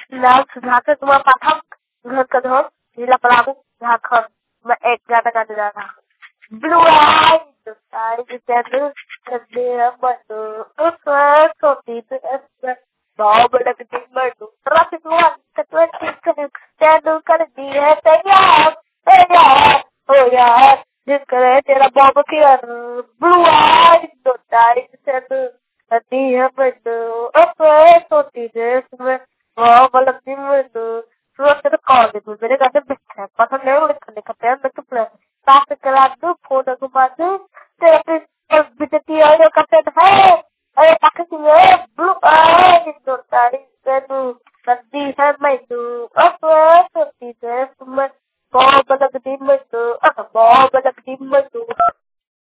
Now Sudhakar तुम्हारा पाठा घर का धोर नीला परागु झाखर मैं एक गाना गाने जा रहा Blue eyes the sky is tender and they are madu सोती तो Bob लगती मधु ट्रैफिक वन कटवट चैनल कर दी है तैयार तैयार हो यार जिस करे तेरा बॉब की Blue eyes the sky is tender and they are madu सोती तो Bob लगती मधु Surat call itu, jadi kata bisa. Pasal dia udah kena betul plan. Pas kelar tu, foto aku bantu. Tapi bisa dia ada kata hey, pakai sini blue itu tadi itu nanti saya itu